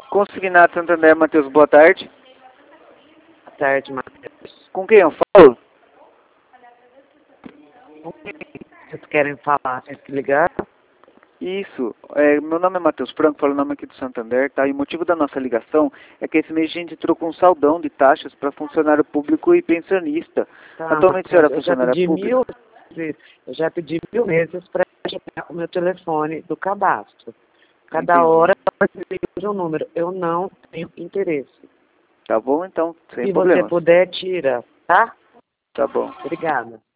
Consignado Santander, Matheus, boa tarde. Boa tarde, Matheus. Com quem eu falo? Com quem vocês querem falar? Vocês que ligaram? Isso, meu nome é Matheus Franco, falo o nome aqui do Santander, tá? E o motivo da nossa ligação é que esse mês a gente trocou um saldão de taxas para funcionário público e pensionista. Tá, Atualmente a senhora é eu já funcionária pedi pública? eu já pedi 1000 vezes para o meu telefone do cadastro. Cada Entendi. hora você usa um número. Eu não tenho interesse. Tá bom, então, sem Se você problemas. puder, tira, tá? Tá bom. Obrigada.